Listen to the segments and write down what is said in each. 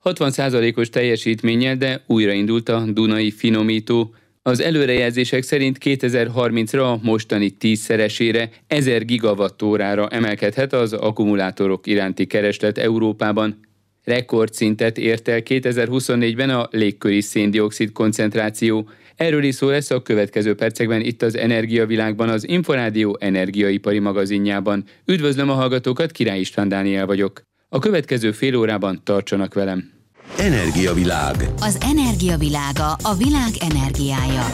60%-os teljesítménnyel, de újraindult a Dunai finomító. Az előrejelzések szerint 2030-ra a mostani 10-szeresére, 1000 gigawattórára emelkedhet az akkumulátorok iránti kereslet Európában. Rekordszintet ért el 2024-ben a légköri széndioxid koncentráció. Erről is szó lesz a következő percekben itt az Energiavilágban, az Inforádió energiaipari magazinjában. Üdvözlöm a hallgatókat, Király István Dániel vagyok. A következő fél órában tartsanak velem. Energiavilág. Az energiavilága, a világ energiája.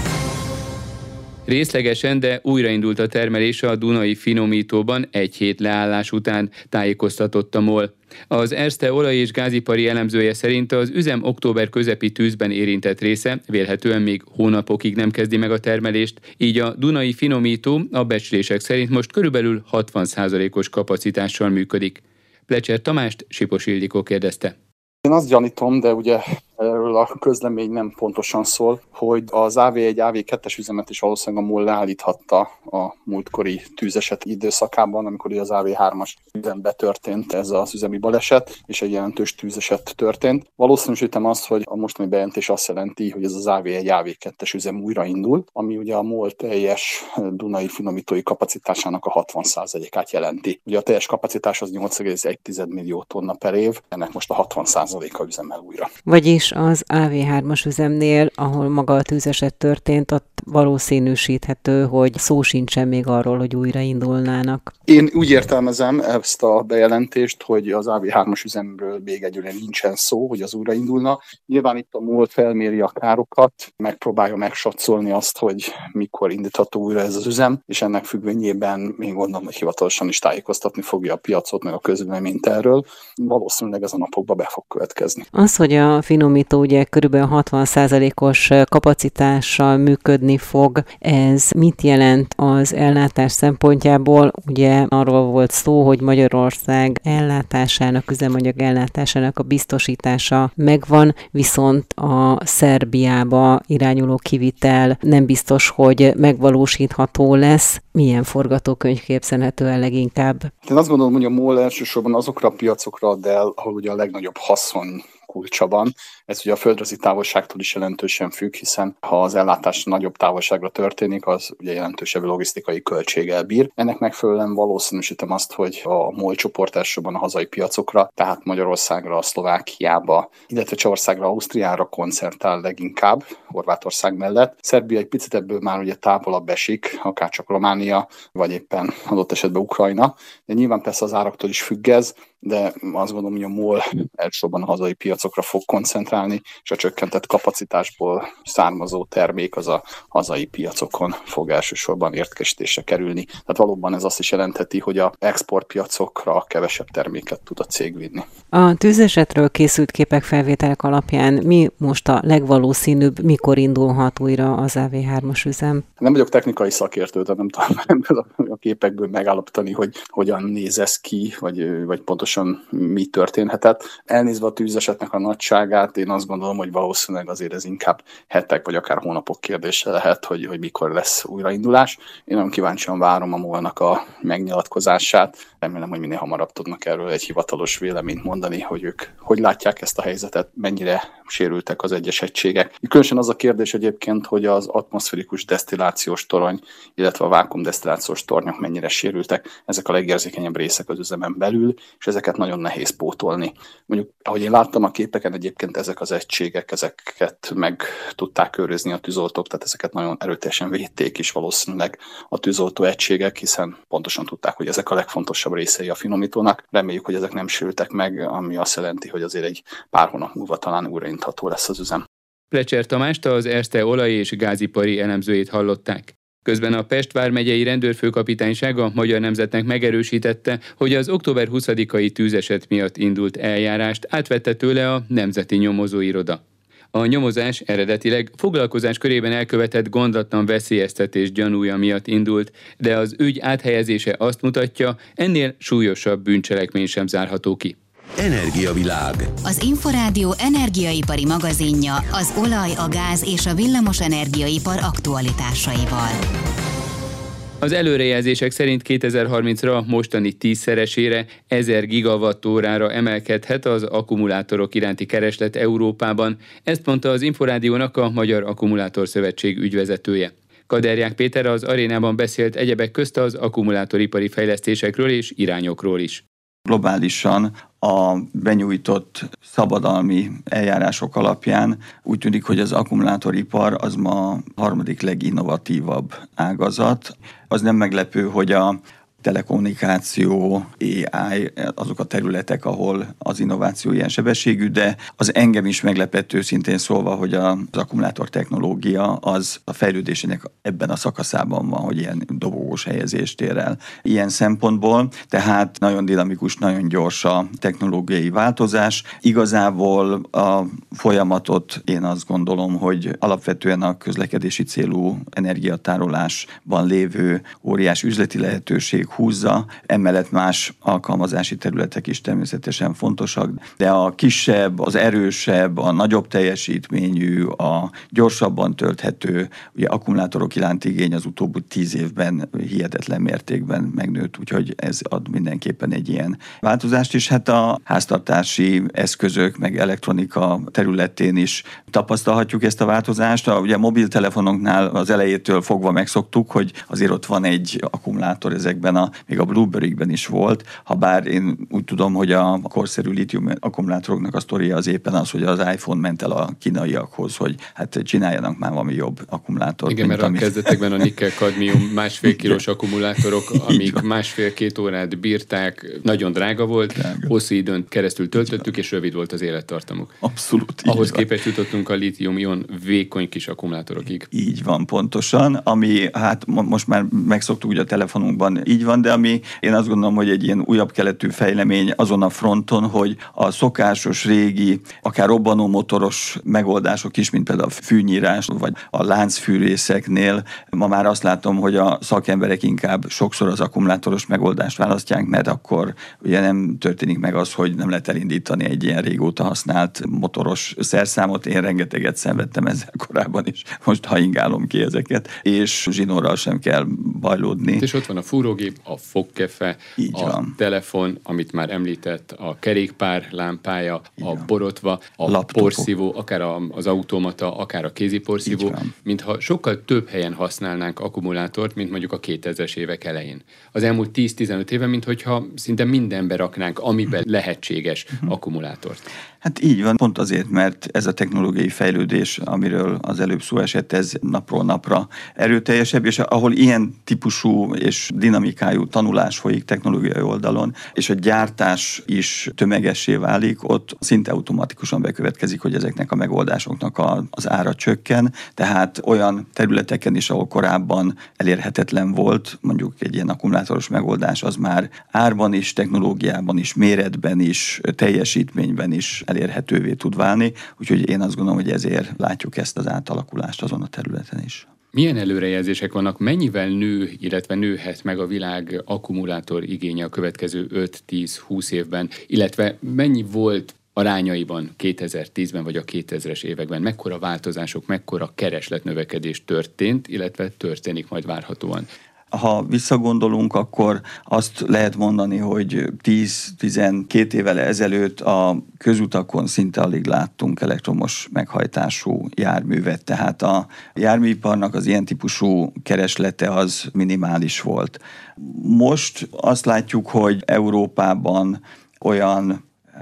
Részlegesen, de újraindult a termelés a Dunai finomítóban egy hét leállás után, tájékoztatott a MOL. Az Erste olaj- és gázipari elemzője szerint az üzem október közepi tűzben érintett része vélhetően még hónapokig nem kezdi meg a termelést, így a Dunai finomító a becslések szerint most körülbelül 60%-os kapacitással működik. Plecser Tamást Sipos Ildikó kérdezte. Én azt gyanítom, de ugye erről a közlemény nem pontosan szól, hogy az AV1, AV2-es üzemet is valószínűleg a MOL leállíthatta a múltkori tűzeset időszakában, amikor az AV3-as üzembe történt ez az üzemi baleset, és egy jelentős tűzeset történt. Valószínűsítem azt, hogy a mostani bejelentés azt jelenti, hogy ez az AV1, AV2-es üzem újraindul, ami ugye a MOL teljes Dunai finomítói kapacitásának a 60%-át jelenti. Ugye a teljes kapacitás az 8,1 millió tonna per év, ennek most a 60%-a üzemel újra. Vagyis az AV3-as üzemnél, ahol maga a tűzeset történt, ott valószínűsíthető, hogy szó sincsen még arról, hogy újraindulnának. Én úgy értelmezem ezt a bejelentést, hogy az AV3-as üzemről még egyelőre nincsen szó, hogy az újraindulna. Nyilván itt a MOL felméri a károkat, megpróbálja megsatszolni azt, hogy mikor indítható újra ez az üzem, és ennek függvényében még gondolom, hogy hivatalosan is tájékoztatni fogja a piacot, meg a közvéleményt erről. Valószínűleg ez a napokban be fog következni. Az, hogy a finomító ugye kb. 60%-os kapacitással működni fog, ez mit jelent az ellátás szempontjából? Ugye arról volt szó, hogy Magyarország ellátásának, üzemanyag ellátásának a biztosítása megvan, viszont a Szerbiába irányuló kivitel nem biztos, hogy megvalósítható lesz. Milyen forgatókönyv képzelhető el leginkább? Én azt gondolom, hogy a MOL elsősorban azokra a piacokra ad el, ahol ugye a legnagyobb haszon kulcsa van. Ez ugye a földrajzi távolságtól is jelentősen függ, hiszen ha az ellátás nagyobb távolságra történik, az ugye jelentősebb logisztikai költséggel bír. Ennek megfelelően valószínűsítem azt, hogy a MOL csoport elsősorban a hazai piacokra, tehát Magyarországra, Szlovákiába, illetve Csehországra, Ausztriára koncentrál leginkább, Horvátország mellett. Szerbia egy picit ebből már ugye távolabb esik, akár csak Románia, vagy éppen adott esetben Ukrajna, de nyilván persze az áraktól is függ ez, de azt gondolom, hogy a MOL elsősorban a hazai piacokra fog koncentrálni, és a csökkentett kapacitásból származó termék az a hazai piacokon fog elsősorban értékesítésre kerülni. Tehát valóban ez azt is jelentheti, hogy a exportpiacokra kevesebb terméket tud a cég vinni. A tűzesetről készült képek, felvételek alapján mi most a legvalószínűbb, mikor indulhat újra az AV3-as üzem? Nem vagyok technikai szakértő, tehát nem tudom a képekből megállapítani, hogy hogyan néz ez ki, vagy pontosan mi történhetett. Elnézve a tűzesetnek a nagyságát, én azt gondolom, hogy valószínűleg azért ez inkább hetek vagy akár hónapok kérdése lehet, hogy mikor lesz újraindulás. Én nagyon kíváncsian várom a MOL-nak a megnyilatkozását. Remélem, hogy minél hamarabb tudnak erről egy hivatalos véleményt mondani, hogy ők hogy látják ezt a helyzetet, mennyire sérültek az egyes egységek. Különösen az a kérdés egyébként, hogy az atmoszférikus desztillációs torony, illetve a vákuumdesztillációs tornyok mennyire sérültek. Ezek a legérzékenyebb részek az üzemen belül, és ezeket nagyon nehéz pótolni. Mondjuk, ahogy én láttam a képeken, egyébként ezek az egységek, ezeket meg tudták őrizni a tűzoltók, tehát ezeket nagyon erőteljesen védték is valószínűleg a tűzoltó egységek, hiszen pontosan tudták, hogy ezek a legfontosabb részei a finomítónak. Reméljük, hogy ezek nem sérültek meg, ami azt jelenti, hogy azért egy pár hónap múlva talán újraindítható lesz az üzem. Plecser Tamást, az Erste olaj- és gázipari elemzőjét hallották. Közben a Pest vármegyei rendőrfőkapitányság a Magyar Nemzetnek megerősítette, hogy az október 20-ai tűzeset miatt indult eljárást átvette tőle a Nemzeti Nyomozóiroda. A nyomozás eredetileg foglalkozás körében elkövetett gondatlan veszélyeztetés gyanúja miatt indult, de az ügy áthelyezése azt mutatja, ennél súlyosabb bűncselekmény sem zárható ki. Energiavilág. Az Inforádió energiaipari magazinja az olaj, a gáz és a villamos energiaipar aktualitásaival. Az előrejelzések szerint 2030-ra mostani 10-szeresére 1000 gigawattórára emelkedhet az akkumulátorok iránti kereslet Európában. Ezt mondta az Inforádiónak a Magyar Akkumulátor Szövetség ügyvezetője. Kaderják Péter az arénában beszélt egyebek közt az akkumulátoripari fejlesztésekről és irányokról is. Globálisan a benyújtott szabadalmi eljárások alapján úgy tűnik, hogy az akkumulátoripar az ma a harmadik leginnovatívabb ágazat. Az nem meglepő, hogy a telekommunikáció, AI, azok a területek, ahol az innováció ilyen sebességű, de az engem is meglepett őszintén szólva, hogy az akkumulátor technológia az a fejlődésének ebben a szakaszában van, hogy ilyen dobogós helyezést ér el. Ilyen szempontból, tehát nagyon dinamikus, nagyon gyors a technológiai változás. Igazából a folyamatot én azt gondolom, hogy alapvetően a közlekedési célú energiatárolásban lévő óriás üzleti lehetőség húzza, emellett más alkalmazási területek is természetesen fontosak, de a kisebb, az erősebb, a nagyobb teljesítményű, a gyorsabban tölthető ugye, akkumulátorok iránti igény az utóbbi 10 évben hihetetlen mértékben megnőtt, úgyhogy ez ad mindenképpen egy ilyen változást is. Hát a háztartási eszközök, meg elektronika területén is tapasztalhatjuk ezt a változást. Ugye a mobiltelefonoknál az elejétől fogva megszoktuk, hogy azért ott van egy akkumulátor ezekben még a Blueberry-ben is volt, ha bár én úgy tudom, hogy a korszerű lítium akkumulátoroknak a sztoria az éppen az, hogy az iPhone ment el a kínaiakhoz, hogy hát csináljanak már valami jobb akkumulátort. Igen, mert a kezdetekben a nikkel-kadmium 1,5 kilós akkumulátorok, amik 1,5-2 órát bírták, nagyon drága volt, hosszú időn keresztül töltöttük, és rövid volt az élettartamuk. Abszolút. Ahhoz képest jutottunk a lítium-ion vékony kis akkumulátorokig. Így van, pontosan, ami hát most már megszoktuk ugye a telefonunkban, így van, de ami én azt gondolom, hogy egy ilyen újabb keletű fejlemény azon a fronton, hogy a szokásos régi, akár robbanómotoros megoldások is, mint például a fűnyírás, vagy a láncfűrészeknél, ma már azt látom, hogy a szakemberek inkább sokszor az akkumulátoros megoldást választják, mert akkor ugye nem történik meg az, hogy nem lehet elindítani egy ilyen régóta használt motoros szerszámot. Én rengeteget szenvedtem ezzel korábban is, most haingálom ki ezeket, és zsinórral sem kell bajlódni. És ott van a fúrógép, a fogkefe, telefon, amit már említett, a kerékpár lámpája, a borotva, a porszívó, akár az automata, akár a kézi porszívó, mintha sokkal több helyen használnánk akkumulátort, mint mondjuk a 2000-es évek elején. Az elmúlt 10-15 éve, minthogyha szinte mindenbe raknánk, amiben lehetséges akkumulátort. Hát így van, pont azért, mert ez a technológiai fejlődés, amiről az előbb szó esett, ez napról napra erőteljesebb, és ahol ilyen típusú és dinamikájú tanulás folyik technológiai oldalon, és a gyártás is tömegessé válik, ott szinte automatikusan bekövetkezik, hogy ezeknek a megoldásoknak az ára csökken, tehát olyan területeken is, ahol korábban elérhetetlen volt, mondjuk egy ilyen akkumulátoros megoldás, az már árban is, technológiában is, méretben is, teljesítményben is elérhetővé tud válni, úgyhogy én azt gondolom, hogy ezért látjuk ezt az átalakulást azon a területen is. Milyen előrejelzések vannak, mennyivel nő, illetve nőhet meg a világ akkumulátor igénye a következő 5-10-20 évben, illetve mennyi volt arányaiban 2010-ben vagy a 2000-es években, mekkora változások, mekkora keresletnövekedés történt, illetve történik majd várhatóan? Ha visszagondolunk, akkor azt lehet mondani, hogy 10-12 évvel ezelőtt a közutakon szinte alig láttunk elektromos meghajtású járművet, tehát a járműiparnak az ilyen típusú kereslete az minimális volt. Most azt látjuk, hogy Európában olyan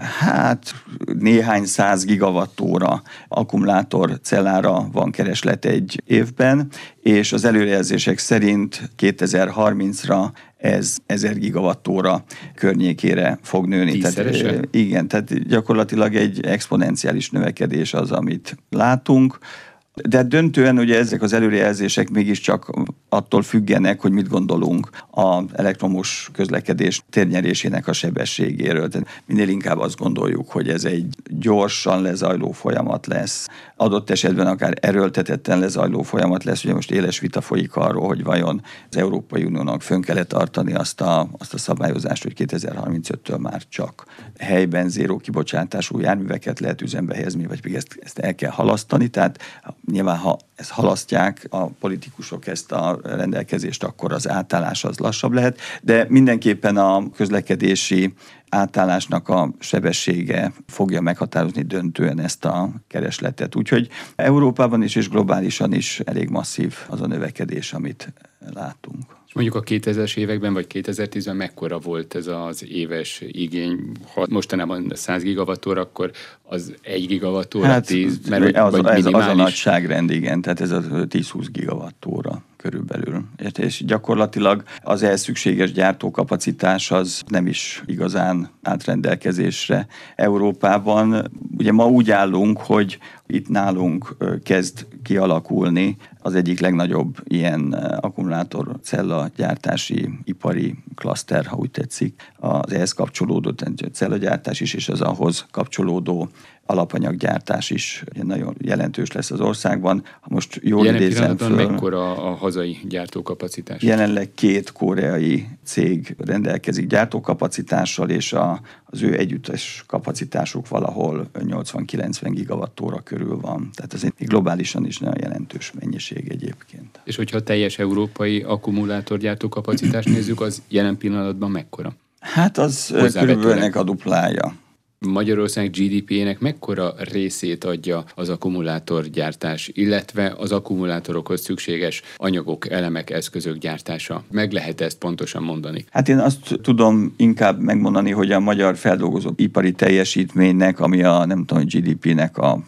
néhány 100 gigawattóra akkumulátor cellára van kereslet egy évben, és az előrejelzések szerint 2030-ra ez 1000 gigawattóra környékére fog nőni. Tehát, igen, tehát gyakorlatilag egy exponenciális növekedés az, amit látunk. De döntően ugye ezek az előrejelzések mégiscsak attól függenek, hogy mit gondolunk az elektromos közlekedés térnyerésének a sebességéről. Tehát minél inkább azt gondoljuk, hogy ez egy gyorsan lezajló folyamat lesz. Adott esetben akár erőltetetten lezajló folyamat lesz. Ugye most éles vita folyik arról, hogy vajon az Európai Uniónak fönn kell tartani azt a szabályozást, hogy 2035-től már csak helyben zéró kibocsátású járműveket lehet üzembe helyezni, vagy pedig ezt el kell halasztani. Tehát nyilván ha ezt halasztják a politikusok ezt a rendelkezést, akkor az átállás az lassabb lehet, de mindenképpen a közlekedési átállásnak a sebessége fogja meghatározni döntően ezt a keresletet. Úgyhogy Európában is és globálisan is elég masszív az a növekedés, amit látunk. Mondjuk a 2000-es években vagy 2010-ben mekkora volt ez az éves igény? Ha mostanában 100 gigawattóra, akkor az 1 gigawattóra 10, mert az a nagyságrend, igen, tehát ez a 10-20 gigawattóra körülbelül. És gyakorlatilag az ehhez szükséges gyártókapacitás az nem is igazán átrendelkezésre Európában. Ugye ma úgy állunk, hogy itt nálunk kezd kialakulni az egyik legnagyobb ilyen akkumulátorcella gyártási ipari klaszter, ha úgy tetszik, az ehhez kapcsolódó cellagyártás is, és az ahhoz kapcsolódó alapanyaggyártás is nagyon jelentős lesz az országban. Ha most jól idézem föl, mekkora a hazai gyártókapacitás? Jelenleg 2 koreai cég rendelkezik gyártókapacitással, és az ő együttes kapacitásuk valahol 80-90 gigawattóra körül van. Tehát ez egy globálisan is nagyon jelentős mennyiség egyébként. És hogyha teljes európai akkumulátorgyártó kapacitást nézzük, az jelen pillanatban mekkora? Hát az körülbelül a duplája. Magyarország GDP-ének mekkora részét adja az akkumulátorgyártás, illetve az akkumulátorokhoz szükséges anyagok, elemek, eszközök gyártása? Meg lehet ezt pontosan mondani? Hát én azt tudom inkább megmondani, hogy a magyar feldolgozó ipari teljesítménynek, ami a nem tudom, GDP-nek a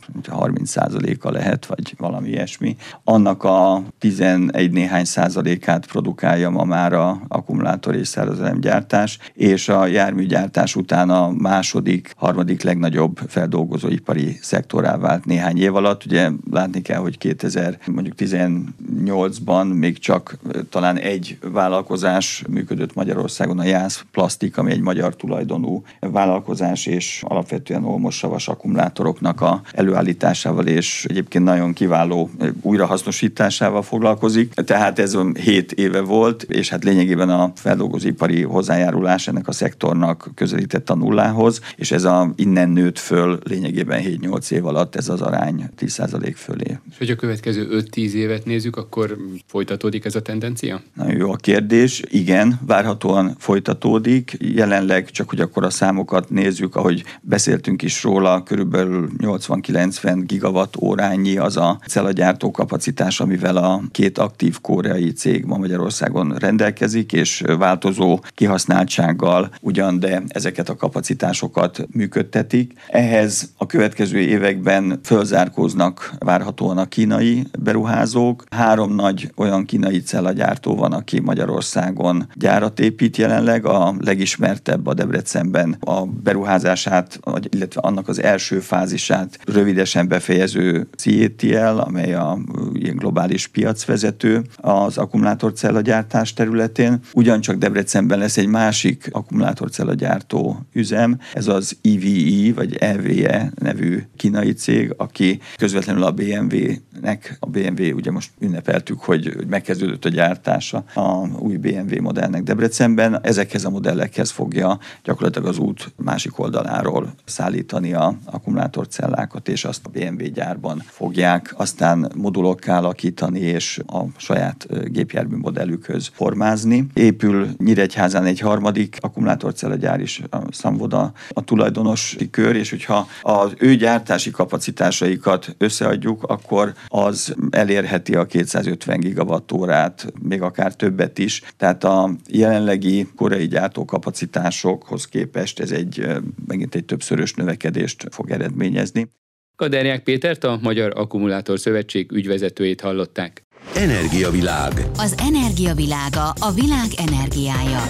30%-a lehet, vagy valami ilyesmi, annak a 11 néhány százalékát produkálja ma már a akkumulátor és szárazelemgyártás, és a járműgyártás után a második, harmadik legnagyobb feldolgozóipari szektorá vált néhány év alatt. Ugye látni kell, hogy 2018-ban még csak talán egy vállalkozás működött Magyarországon, a Jász Plastik, ami egy magyar tulajdonú vállalkozás, és alapvetően olmossavas akkumulátoroknak a előállításával és egyébként nagyon kiváló újrahasznosításával foglalkozik. Tehát ez 7 éve volt, és hát lényegében a feldolgozóipari hozzájárulás ennek a szektornak közelített a nullához, és ez innen nőtt föl lényegében 7-8 év alatt ez az arány 10% fölé. És hogy a következő 5-10 évet nézzük, akkor folytatódik ez a tendencia? Nagyon jó a kérdés. Igen, várhatóan folytatódik. Jelenleg csak, hogy akkor a számokat nézzük, ahogy beszéltünk is róla, körülbelül 80-90 gigawatt órányi az a cellagyártó kapacitás, amivel a 2 aktív koreai cég ma Magyarországon rendelkezik, és változó kihasználtsággal ugyan, de ezeket a kapacitásokat működtetik. Ehhez a következő években fölzárkóznak várhatóan a kínai beruházók. 3 nagy olyan kínai cellagyártó van, aki Magyarországon gyárat épít jelenleg. A legismertebb a Debrecenben a beruházását, illetve annak az első fázisát rövidesen befejező CATL, amely a ilyen globális piacvezető az akkumulátorcellagyártás területén. Ugyancsak Debrecenben lesz egy másik akkumulátorcellagyártó üzem, ez az EVE vagy EVE nevű kínai cég, aki közvetlenül a BMW-nek, a BMW, ugye most ünnepeltük, hogy megkezdődött a gyártása a új BMW modellnek Debrecenben. Ezekhez a modellekhez fogja gyakorlatilag az út másik oldaláról szállítani a akkumulátorcellákat, és azt a BMW gyárban fogják aztán modulokká alakítani, és a saját gépjármű modellükhöz formázni. Épül Nyíregyházán egy harmadik akkumulátorcellagyár is, a Samvoda a tulajdonos kör, és hogyha az ő gyártási kapacitásaikat összeadjuk, akkor az elérheti a 250 gigawattórát, még akár többet is. Tehát a jelenlegi koreai gyártókapacitásokhoz képest ez megint egy többszörös növekedést fog eredményezni. Kaderják Pétert, a Magyar Akkumulátor Szövetség ügyvezetőjét hallották. Energiavilág. Az energiavilága, a világ energiája.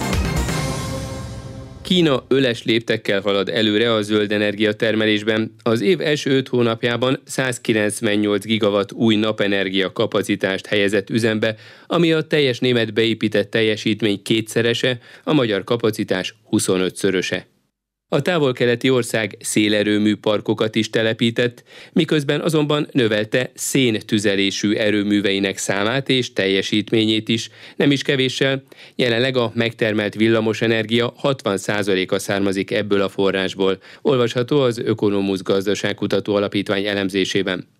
Kína öles léptekkel halad előre a zöld energia termelésben. Az év első 5 hónapjában 198 gigawatt új napenergia kapacitást helyezett üzembe, ami a teljes német beépített teljesítmény 2-szerese, a magyar kapacitás 25-szöröse. A távol-keleti ország szélerőmű parkokat is telepített, miközben azonban növelte széntüzelésű erőműveinek számát és teljesítményét is, nem is kevéssel. Jelenleg a megtermelt villamosenergia 60%-a származik ebből a forrásból, olvasható az Ökonomusz Gazdaságkutató Alapítvány elemzésében.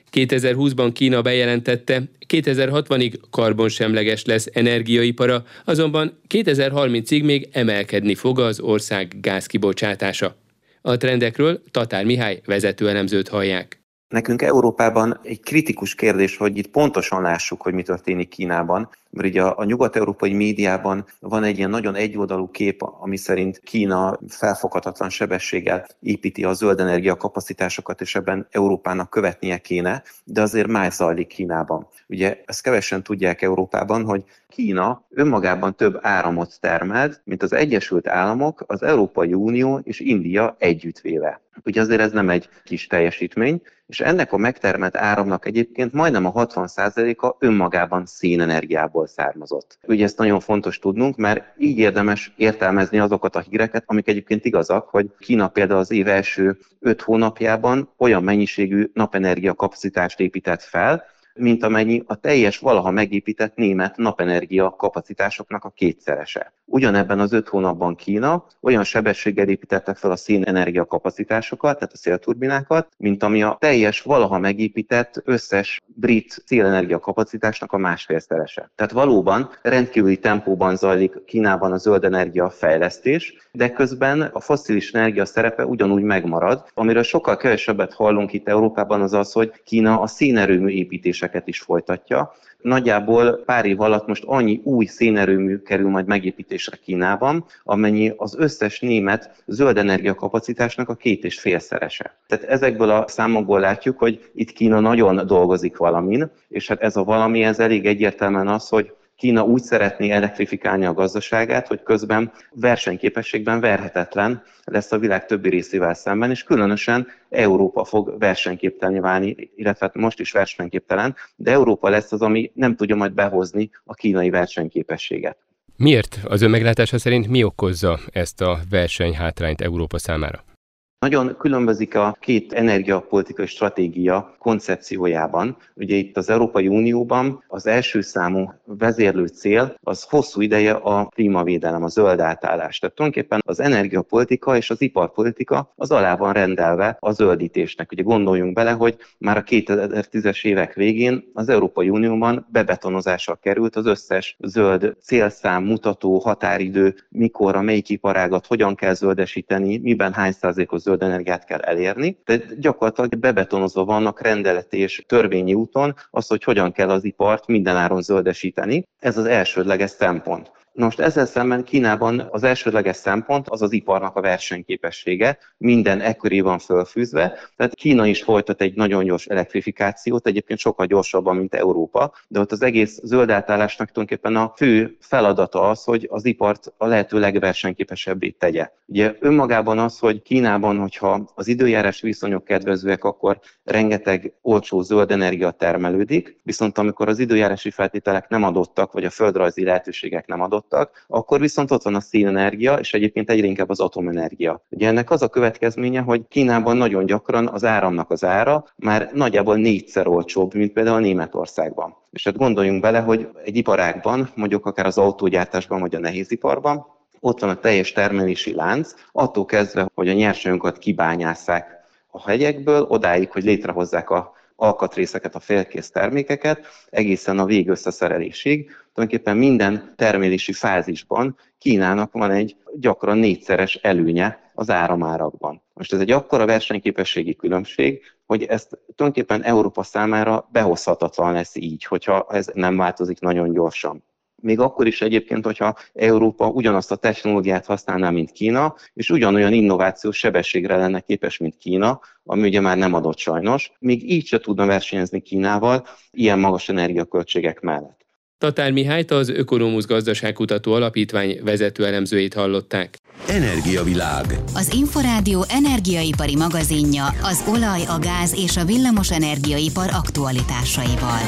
2020-ban Kína bejelentette, 2060-ig karbonsemleges lesz energiaipara, azonban 2030-ig még emelkedni fog az ország gázkibocsátása. A trendekről Tatár Mihály vezetőelemzőt hallják. Nekünk Európában egy kritikus kérdés, hogy itt pontosan lássuk, hogy mi történik Kínában, mert ugye a nyugat-európai médiában van egy ilyen nagyon egyoldalú kép, ami szerint Kína felfoghatatlan sebességgel építi a zöld energia kapacitásokat, és ebben Európának követnie kéne, de azért más zajlik Kínában. Ugye ezt kevesen tudják Európában, hogy Kína önmagában több áramot termel, mint az Egyesült Államok, az Európai Unió és India együttvéve. Ugye azért ez nem egy kis teljesítmény, és ennek a megtermelt áramnak egyébként majdnem a 60%-a önmagában szénenergiából származott. Ugye ezt nagyon fontos tudnunk, mert így érdemes értelmezni azokat a híreket, amik egyébként igazak, hogy Kína például az év első 5 hónapjában olyan mennyiségű napenergia kapacitást épített fel, mint amennyi a teljes valaha megépített német napenergia kapacitásoknak a kétszerese. Ugyanebben az 5 hónapban Kína olyan sebességgel építette fel a szénenergia kapacitásokat, tehát a szélturbinákat, mint ami a teljes valaha megépített összes brit szélenergia kapacitásnak a másfélszerese. Tehát valóban rendkívüli tempóban zajlik Kínában a zöld energia fejlesztés, de közben a fosszilis energia szerepe ugyanúgy megmarad. Amiről sokkal kevesebbet hallunk itt Európában az az, hogy Kína a szénerőmű építéseket is folytatja. Nagyjából pár év alatt most annyi új szénerőmű kerül majd megépítésre Kínában, amennyi az összes német zöld energia kapacitásnak a 2,5-szerese. Tehát ezekből a számokból látjuk, hogy itt Kína nagyon dolgozik valamin, és hát ez a valami, ez elég egyértelműen az, hogy Kína úgy szeretné elektrifikálni a gazdaságát, hogy közben versenyképességben verhetetlen lesz a világ többi részével szemben, és különösen Európa fog versenyképtelenné válni, illetve most is versenyképtelen, de Európa lesz az, ami nem tudja majd behozni a kínai versenyképességet. Miért? Az ön meglátása szerint mi okozza ezt a versenyhátrányt Európa számára? Nagyon különbözik a két energiapolitikai stratégia koncepciójában. Ugye itt az Európai Unióban az első számú vezérlő cél az hosszú ideje a klímavédelem, a zöld átállás. Tehát tulajdonképpen az energiapolitika és az iparpolitika az alá van rendelve a zöldítésnek. Ugye gondoljunk bele, hogy már a 2010-es évek végén az Európai Unióban bebetonozásra került az összes zöld célszám, mutató, határidő, mikorra, melyik iparágat hogyan kell zöldesíteni, miben hány százalékos zöld energiát kell elérni, de gyakorlatilag bebetonozva vannak rendeleti és törvényi úton az, hogy hogyan kell az ipart mindenáron zöldesíteni. Ez az elsődleges szempont. Most ezzel szemben Kínában az elsődleges szempont az az iparnak a versenyképessége, minden ekköré van fölfűzve, tehát Kína is folytat egy nagyon gyors elektrifikációt, egyébként sokkal gyorsabban, mint Európa, de ott az egész zöld átállásnak tulajdonképpen a fő feladata az, hogy az ipart a lehető legversenyképesebbé tegye. Ugye önmagában az, hogy Kínában, hogyha az időjárás viszonyok kedvezőek, akkor rengeteg olcsó zöld energia termelődik, viszont amikor az időjárási feltételek nem adottak, vagy a földrajzi lehetőségek nem adottak, akkor viszont ott van a szénenergia, és egyébként egyre inkább az atomenergia. Ugye ennek az a következménye, hogy Kínában nagyon gyakran az áramnak az ára már nagyjából 4-szer olcsóbb, mint például Németországban. És hát gondoljunk bele, hogy egy iparágban, mondjuk akár az autógyártásban, vagy a nehéziparban, ott van a teljes termelési lánc, attól kezdve, hogy a nyersanyagokat kibányásszák a hegyekből, odáig, hogy létrehozzák a alkatrészeket, a félkész termékeket, egészen a végösszeszerelésig. Tulajdonképpen minden termelési fázisban Kínának van egy gyakran 4-szeres előnye az áramárakban. Most ez egy akkora versenyképességi különbség, hogy ezt tulajdonképpen Európa számára behozhatatlan lesz így, hogyha ez nem változik nagyon gyorsan. Még akkor is egyébként, hogyha Európa ugyanazt a technológiát használná, mint Kína, és ugyanolyan innovációs sebességre lenne képes, mint Kína, ami ugye már nem adott sajnos, még így se tudna versenyezni Kínával ilyen magas energiaköltségek mellett. Tatár Mihályt, az Ökonomusz Gazdaságkutató Alapítvány vezetőelemzőjét hallották. Energiavilág. Az Inforádió energiaipari magazinja az olaj, a gáz és a villamos energiaipar aktualitásaival.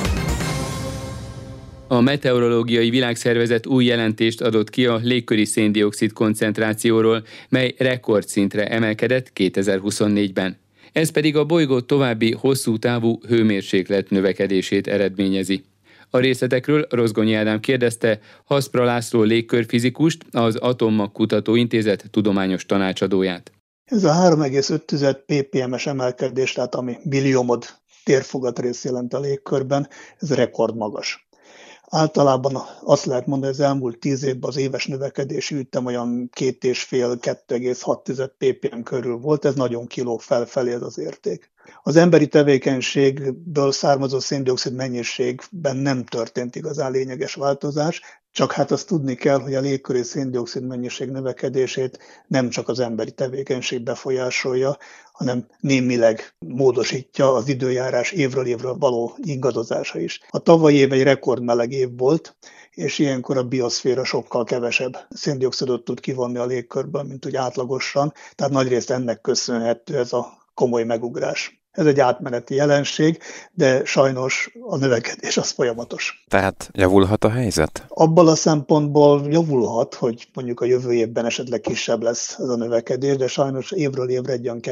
A Meteorológiai Világszervezet új jelentést adott ki a légköri szén-dioxid koncentrációról, mely rekordszintre emelkedett 2024-ben. Ez pedig a bolygó további hosszú távú hőmérséklet növekedését eredményezi. A részletekről Rozgonyi Ádám kérdezte Haszpra László légkörfizikust, az Atommag Kutatóintézet tudományos tanácsadóját. Ez a 3,5 ppm-es emelkedés, tehát ami billiomod térfogatrész jelent a légkörben, ez rekordmagas. Általában azt lehet mondani, hogy az elmúlt 10 évben az éves növekedési ütem olyan 2,5-2,6 ppm körül volt, ez nagyon kilóg felfelé ez az érték. Az emberi tevékenységből származó szén-dioxid mennyiségben nem történt igazán lényeges változás, csak hát azt tudni kell, hogy a légköri szén-dioxid mennyiség növekedését nem csak az emberi tevékenység befolyásolja, hanem némileg módosítja az időjárás évről évre való ingadozása is. A tavalyi év egy rekordmeleg év volt, és ilyenkor a bioszféra sokkal kevesebb szén-dioxidot tud kivonni a légkörből, mint úgy átlagosan, tehát nagyrészt ennek köszönhető ez a komoly megugrás. Ez egy átmeneti jelenség, de sajnos a növekedés az folyamatos. Tehát javulhat a helyzet? Abban a szempontból javulhat, hogy mondjuk a jövő évben esetleg kisebb lesz ez a növekedés, de sajnos évről évre egy olyan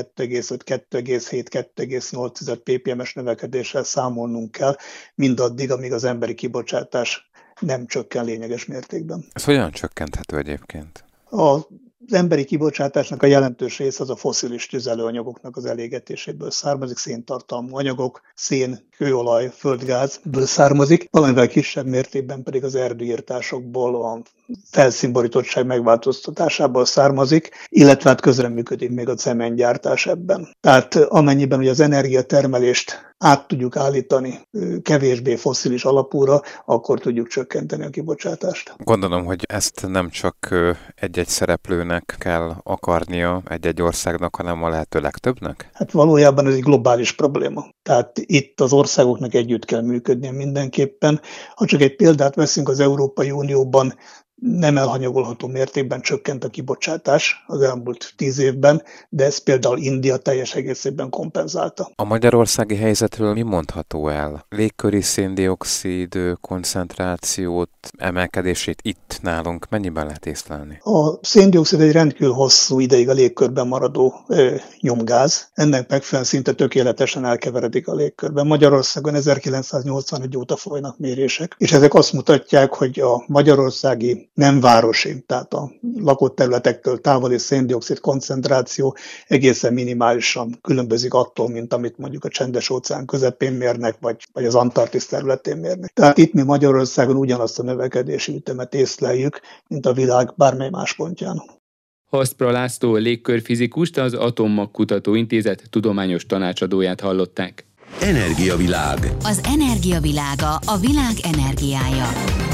2,5-2,7-2,8 ppm-es növekedéssel számolnunk kell, mindaddig, amíg az emberi kibocsátás nem csökken lényeges mértékben. Ez hogyan csökkenthető egyébként? Az emberi kibocsátásnak a jelentős része az a fosszilis tüzelőanyagoknak az elégetéséből származik, széntartalmú anyagok, szén, kőolaj, földgázből származik, valamivel kisebb mértékben pedig az erdőirtásokból, a felszínborítottság megváltoztatásából származik, illetve hát közreműködik még a cementgyártás ebben. Tehát amennyiben ugye az energiatermelést át tudjuk állítani kevésbé fosszilis alapúra, akkor tudjuk csökkenteni a kibocsátást. Gondolom, hogy ezt nem csak egy-egy szereplőnek kell akarnia, egy-egy országnak, hanem a lehető legtöbbnek? Hát valójában ez egy globális probléma. Tehát itt az országoknak együtt kell működnie mindenképpen. Ha csak egy példát veszünk, az Európai Unióban nem elhanyagolható mértékben csökkent a kibocsátás az elmúlt 10 évben, de ez például India teljes egészében kompenzálta. A magyarországi helyzetről mi mondható el? Légköri szén-dioxid koncentrációt, emelkedését itt nálunk mennyiben lehet észlelni? A szén-dioxid egy rendkívül hosszú ideig a légkörben maradó nyomgáz. Ennek megfelelően szinte tökéletesen elkeveredik a légkörben. Magyarországon 1981 óta folynak mérések, és ezek azt mutatják, hogy a magyarországi nem városi, tehát a lakott területektől távoli szén-dioxid koncentráció egészen minimálisan különbözik attól, mint amit mondjuk a Csendes-óceán közepén mérnek, vagy az Antarktisz területén mérnek. Tehát itt mi Magyarországon ugyanazt a növekedési ütemet észleljük, mint a világ bármely más pontján. Haszpra László légkörfizikust, az Atommag Kutatóintézet tudományos tanácsadóját hallották. Energiavilág. Az energiavilága, a világ energiája.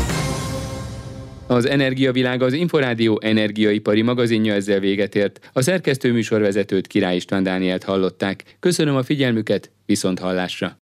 Az Energiavilág, az Inforádió energiaipari magazinja ezzel véget ért. A szerkesztő műsorvezetőt, Király István Dánielt hallották. Köszönöm a figyelmüket, viszont hallásra!